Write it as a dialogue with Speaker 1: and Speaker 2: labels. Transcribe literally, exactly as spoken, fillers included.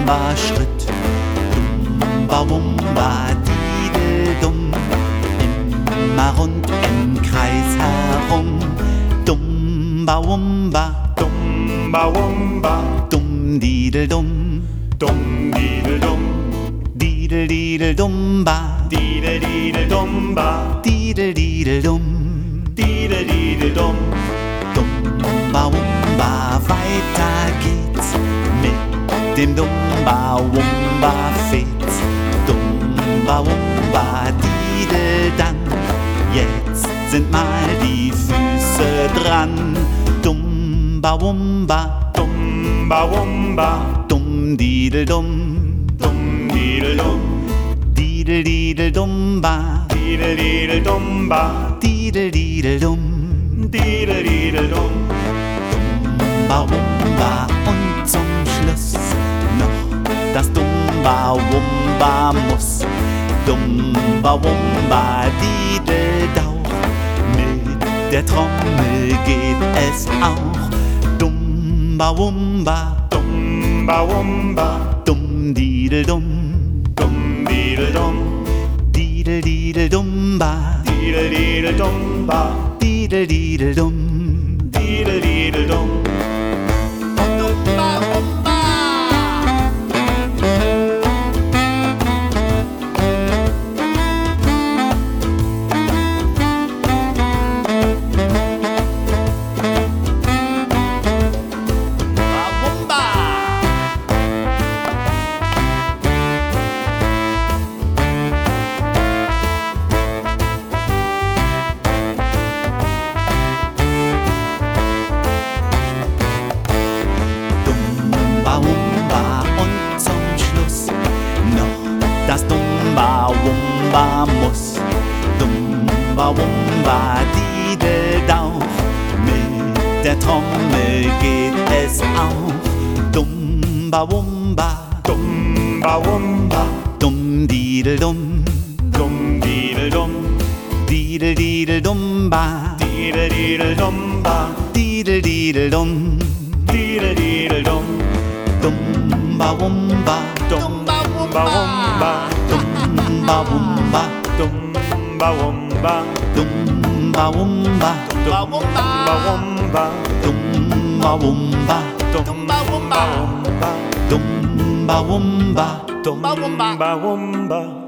Speaker 1: Wumba Schritt, Dumba Wumba Dideldum, immer rund im Kreis herum. Dumba Wumba,
Speaker 2: Dumba Wumba,
Speaker 1: Dum Dideldum,
Speaker 2: Dum Dideldum,
Speaker 1: Didel Didel Dumba,
Speaker 2: Didel Didel Dumba,
Speaker 1: Didel Didel Dum,
Speaker 2: Didel Didel Dum.
Speaker 1: Dumba Wumba, weiter geht's mit dem Dumba Wumba Fetz. Dumba Wumba Dideldang, jetzt sind mal die Füße dran. Dumba Wumba,
Speaker 2: Dumba Wumba,
Speaker 1: Dum Didel Dum,
Speaker 2: Dum Didel Dum,
Speaker 1: Didel Didel Dumba,
Speaker 2: Didel Didel Dumba,
Speaker 1: Didel Didel Dum,
Speaker 2: Didel Didel Dum.
Speaker 1: Dumba Wumba und zum Schluss noch das Dumba Wumba muss. Dumba Wumba Dideldauch, mit der Trommel geht es auch. Dumba Wumba,
Speaker 2: Dumba Wumba,
Speaker 1: Dum Didel Dum,
Speaker 2: Dum Didel Dum,
Speaker 1: Didel Didel Dumba,
Speaker 2: Didel Didel Dumba,
Speaker 1: Didel Didel Dum.
Speaker 2: Didel Didel Dum.
Speaker 3: Dumba Wumba.
Speaker 1: Dumba Wumba und zum Schluss noch das Dumba Wumba muss. Dumba Wumba Dideldauch, mit der Trommel geht es auch. Dumba Wumba,
Speaker 2: Dumba Wumba,
Speaker 1: Dum Didel Dum,
Speaker 2: Dum Didel Dum,
Speaker 1: Didel Didel Dumba,
Speaker 2: Didel Didel Dumba,
Speaker 1: Didel Didel Dum,
Speaker 2: Didel Didel Dum.
Speaker 1: Dumba Wumba,
Speaker 2: Dumba Wumba,
Speaker 1: Dumba Wumba,
Speaker 2: Dumba Wumba,
Speaker 1: Dumba Wumba,
Speaker 2: Dumba Wumba,
Speaker 1: Dumba Wumba,
Speaker 2: Dumba Wumba,
Speaker 1: Dumba Wumba,
Speaker 2: Dumba Wumba, Dumba Wumba.